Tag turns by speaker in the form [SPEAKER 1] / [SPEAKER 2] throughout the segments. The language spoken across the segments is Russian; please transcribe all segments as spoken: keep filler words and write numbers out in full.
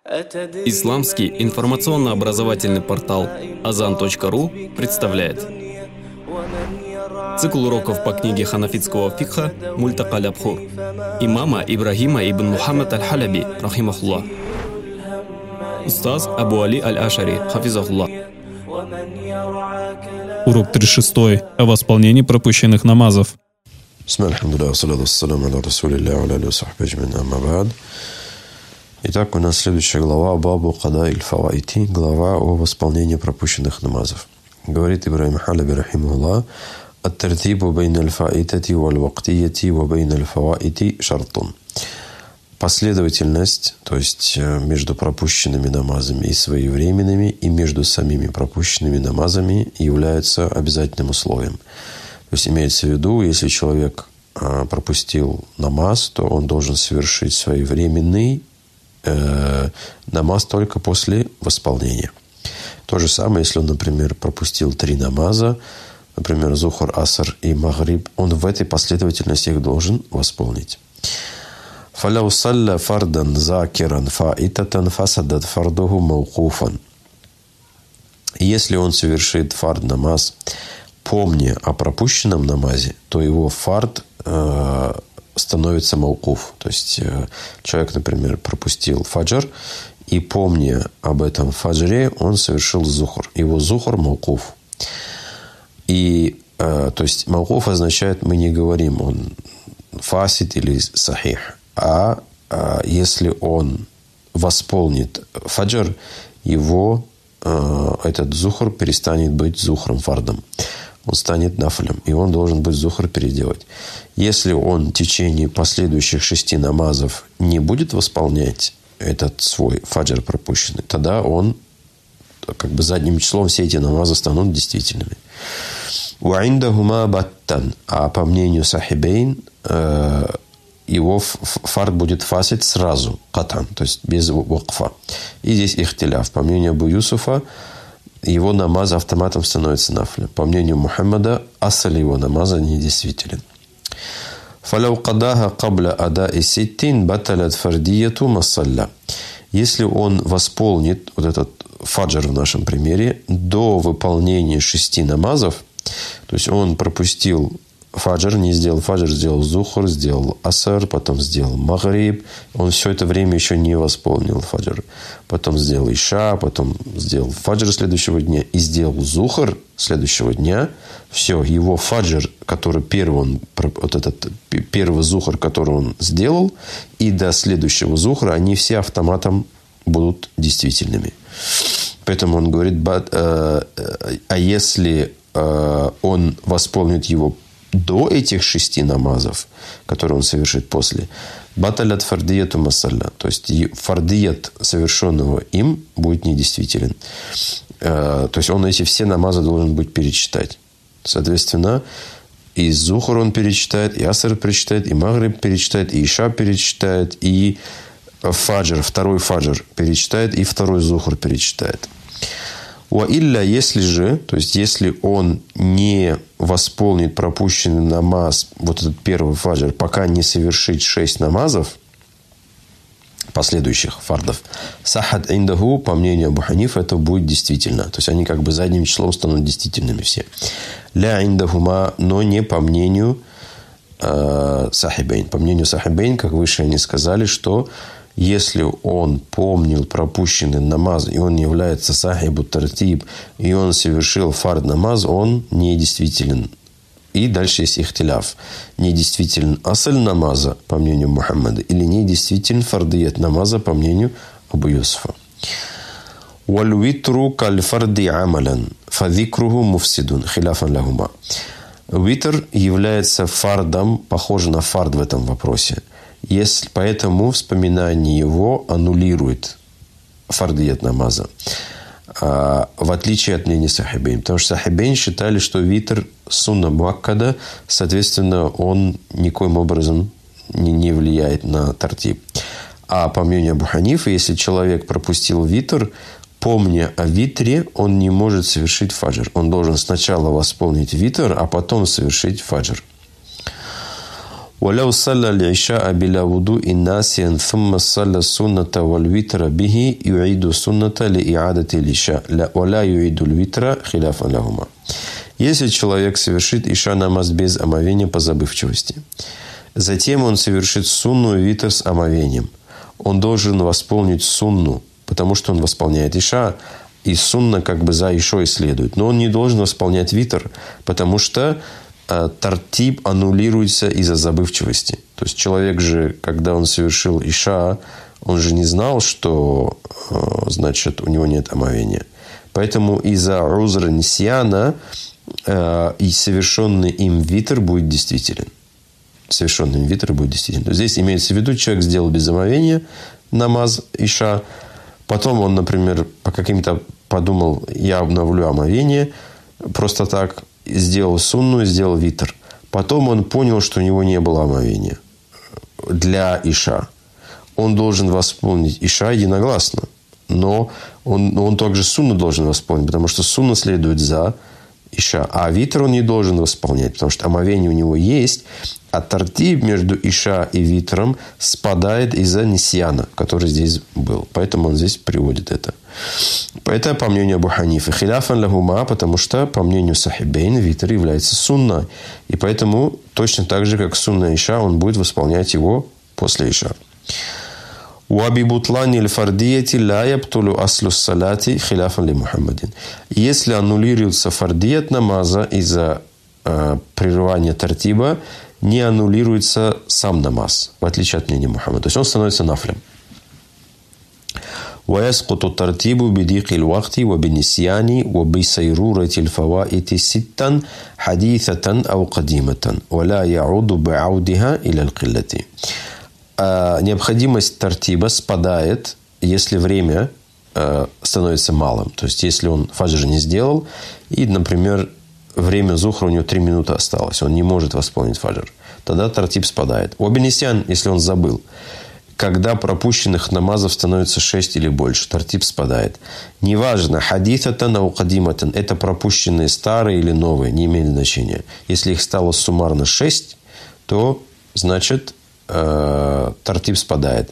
[SPEAKER 1] Исламский информационно-образовательный портал азан точка ру представляет цикл уроков по книге ханафитского фикха «Мультака аль-Абхур» имама Ибрахима ибн Мухаммад аль-Халяби, рахимахуллах. Устаз Абу Али аль-Ашари, хафизахуллах.
[SPEAKER 2] Урок тридцать шесть. О восполнении пропущенных намазов.
[SPEAKER 3] Итак, у нас следующая глава Бабу Када иль-Фаваити, глава о восполнении пропущенных намазов. Говорит Ибрахим Халяби рахимахуллах: «Ат-тартибу байна аль-фаитати валь-вактияти ва байна аль-фаваити шартун». Последовательность, то есть между пропущенными намазами и своевременными, и между самими пропущенными намазами является обязательным условием. То есть имеется в виду, если человек пропустил намаз, то он должен совершить своевременный э, намаз только после восполнения. То же самое, если он, например, пропустил три намаза, например, Зухр, Аср и Магриб, он в этой последовательности их должен восполнить. فَلَوْ صَلَّ فَرْدًا ذَاكِرًا فَائِتَةً فَسَدَتْ فَرْدُهُ مَوْقُوفًا. Если он совершит фард намаз, помня о пропущенном намазе, то его фард э, становится маукуф. То есть э, человек, например, пропустил фаджр, и помня об этом фаджре, он совершил зухр. Его зухр маукуф. И, э, то есть маукуф означает, мы не говорим, он фасид или сахих. А, а если он восполнит фаджр, его э, этот зухр перестанет быть зухром фардом. Он станет нафлем, и он должен быть зухр переделать. Если он в течение последующих шести намазов не будет восполнять этот свой фаджр пропущенный, тогда он как бы задним числом все эти намазы станут действительными. «Уаиндахума баттан». А по мнению сахибейн, э, его фард будет фасид сразу, катан, то есть без вакфа. И здесь ихтиляф. По мнению Абу Юсуфа, его намаз автоматом становится нафлем. По мнению Мухаммада, асаль его намаза недействителен. «Фаляу кадаха кабля адаи ситтин баталят фардияту массалля». Если он восполнит вот этот фаджр в нашем примере до выполнения шести намазов, то есть он пропустил фаджр, не сделал фаджр, сделал зухр, сделал аср, потом сделал магриб. Он все это время еще не восполнил фаджр. Потом сделал иша, потом сделал фаджр следующего дня и сделал зухр следующего дня. Все, его фаджр, который первый, он, вот этот первый зухр, который он сделал, и до следующего зухра, они все автоматом будут действительными. Поэтому он говорит, а если он восполнит его до этих шести намазов, которые он совершит после, баталят фардияту масалля, то есть фардият совершенного им будет недействителен. То есть он эти все намазы должен будет перечитать. Соответственно, и зухр он перечитает, и аср перечитает, и магриб перечитает, и иша перечитает, и фаджр, второй фаджр перечитает, и второй зухр перечитает. Ва илля, если же, то есть если он не восполнит пропущенный намаз, вот этот первый фаджр, пока не совершит шесть намазов, последующих фардов, сахад индаху, по мнению Абу Ханифа, это будет действительно. То есть они как бы задним числом станут действительными все. Ля индахума, но не по мнению э, сахибейн. По мнению сахибейн, как выше они сказали, что если он помнил пропущенный намаз, и он является сахибу тартиб, и он совершил фард намаз, он недействителен. И дальше есть ихтиляф. Недействителен асаль намаза, по мнению Мухаммада, или недействителен фардият намаза, по мнению Абу Юсуфа. «Валь витру каль фарди амалян, фадикруху муфсидун, хиляфан лахума». Витр является фардом, похож на фард в этом вопросе. Если, поэтому вспоминание его аннулирует фардият намаза. А, в отличие от мнения сахибейн. Потому что сахибейн считали, что витр сунна муаккада, соответственно, он никоим образом не, не влияет на тартиб. А по мнению Абу Ханифа, если человек пропустил витр, помня о витре, он не может совершить фаджр. Он должен сначала восполнить витр, а потом совершить фаджр. ولو صلى العشاء بلا وضوء ناسيا ثم صلى السنة والوتر به يعيد السنة لإعادة العشاء ولا يعيد الوتر خلافا لهما. Если человек совершит иша намаз без омовения по забывчивости, затем он совершит сунну и витр с омовением, он должен восполнить сунну, потому что он восполняет иша, и сунна как бы за ишой следует. Но он не должен восполнять витр, потому что э, тартиб аннулируется из-за забывчивости. То есть человек же, когда он совершил иша, он же не знал, что э, значит, у него нет омовения. Поэтому из-за узра нисьяна э, и совершенный им витр будет действителен. Совершенный им витр будет действителен. То есть здесь имеется в виду, человек сделал без омовения намаз иша, потом он, например, по каким-то подумал, я обновлю омовение, просто так сделал сунну, сделал витр. Потом он понял, что у него не было омовения для иша. Он должен восполнить иша единогласно, но он, он также сунну должен восполнить, потому что сунна следует за иша, а витр он не должен восполнять, потому что омовение у него есть, а тартиб между иша и витром спадает из-за нисьяна, который здесь был. Поэтому он здесь приводит это. Это по мнению Абу Ханифы. Хиляфан лахума, потому что, по мнению сахибейн, витр является сунной. И поэтому, точно так же, как сунна иша, он будет восполнять его после иша. Если аннулируется фардият намаза из-за э, прерывания тартиба, не аннулируется сам намаз, в отличие от мнения Мухаммада. То есть он становится нафлем. ويسقط الترتيب بضيق الوقت وبالنسيان وبسيرورة الفوائت ستا حديثة أو قديمة ولا يعود بعودها إلى القلة. Необходимость тартиба спадает, если время становится малым. То есть, если он фаджр не сделал, и, например, время зухра у него три минуты осталось, он не может восполнить фаджр, тогда тартиб спадает. Обинисян, если он забыл. Когда пропущенных намазов становится шесть или больше, тартиб спадает. Неважно, хадитатан ау кадиматан, это пропущенные старые или новые, не имеет значения. Если их стало суммарно шесть, то, значит, э, тартиб спадает.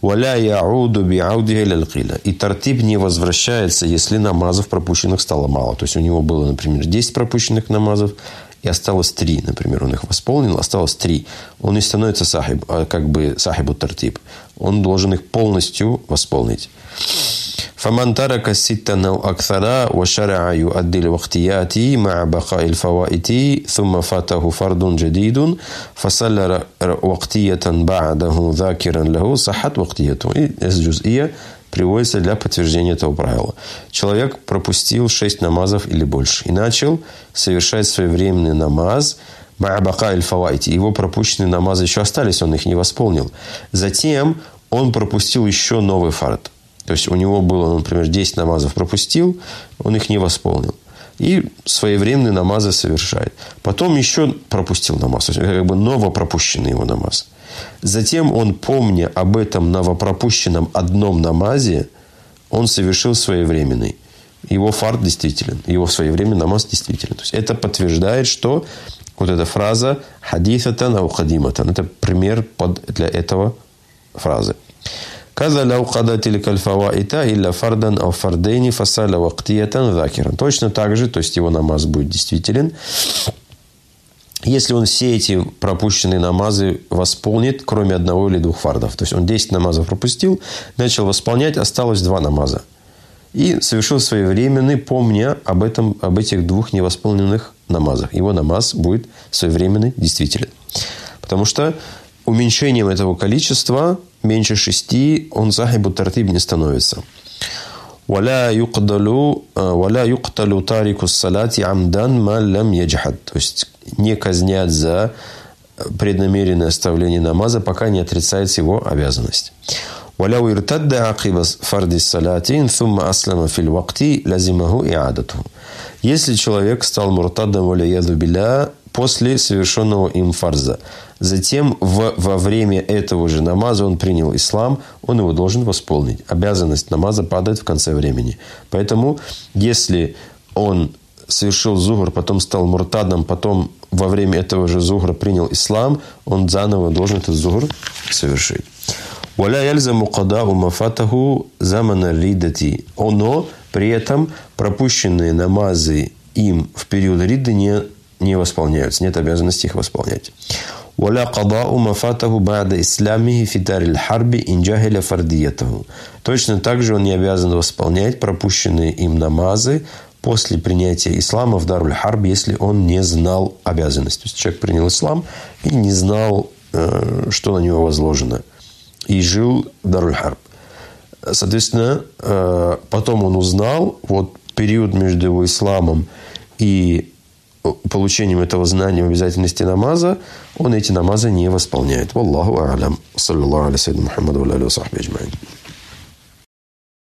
[SPEAKER 3] И тартиб не возвращается, если намазов пропущенных стало мало. То есть, у него было, например, десять пропущенных намазов, и осталось три, например, он их восполнил, осталось три. Он не становится сахиб, как бы сахибу тартиб. Он должен их полностью восполнить. فمن ترك الستة أو أكثر وشرع يؤدي الوقتيات مع بقاء الفوائت ثم فاته فرض جديد فصلى وقتية بعده ذاكرا له صحت وقتيته. И эта джуз'ия приводится для подтверждения этого правила. Человек пропустил шесть намазов или больше и начал совершать своевременный намаз ма'абака иль-фавайти. Его пропущенные намазы еще остались, он их не восполнил. Затем он пропустил еще новый фард. То есть, у него было, например, десять намазов пропустил, он их не восполнил. И своевременные намазы совершает. Потом еще пропустил намаз. То есть, как бы новопропущенный его намаз. Затем он, помня об этом новопропущенном одном намазе, он совершил своевременный. Его фард действителен. Его своевременный намаз действителен. То есть, это подтверждает, что вот эта фраза «хадифатан ау кадиматан» – это пример под, для этого фразы. Точно так же, то есть его намаз будет действителен, если он все эти пропущенные намазы восполнит, кроме одного или двух фардов. То есть он десять намазов пропустил, начал восполнять, осталось два намаза. И совершил своевременный, помня об, этом, об этих двух невосполненных намазах. Его намаз будет своевременный, действителен. Потому что уменьшением этого количества меньше шести, он сахибу тартиб не становится. وَلَا يُقْتَلُ تَارِكُ الصَّلَاةِ عَمْدًا مَا لَمْ يَجْحَدْ. То есть, не казнят за преднамеренное оставление намаза, пока не отрицается его обязанность. وَلَوْ ارْتَدَّ عَقِبَ فَرْدِ الصَّلَاةِ ثُمَّ أَسْلَمَ فِي الْوَقْتِ لَزِمَهُ إِعَادَتُهُ. Если человек стал муртадом валияду билля после совершенного им фарза, затем в, во время этого же намаза он принял ислам, он его должен восполнить. Обязанность намаза падает в конце времени. Поэтому, если он совершил зухр, потом стал муртадом, потом во время этого же зухра принял ислам, он заново должен этот зухр совершить. «Валя яльзаму кадау мафатаху замана риддати». Но при этом пропущенные намазы им в период ридды не, не восполняются. Нет обязанности их восполнять. «Валя кадау мафатаху ба'да исламихи фитариль харби инджахиля фардиятаху». Точно так же он не обязан восполнять пропущенные им намазы после принятия ислама в Даруль Харб, если он не знал обязанности. То есть человек принял ислам и не знал, что на него возложено. И жил в Даруль Харб. Соответственно, потом он узнал, вот период между его исламом и получением этого знания в обязательности намаза, он эти намазы не восполняет. Валлаху а'алям. Саллаллаху аля саййидина Мухаммаду ва аля алихи ва сахбихи аджмаин.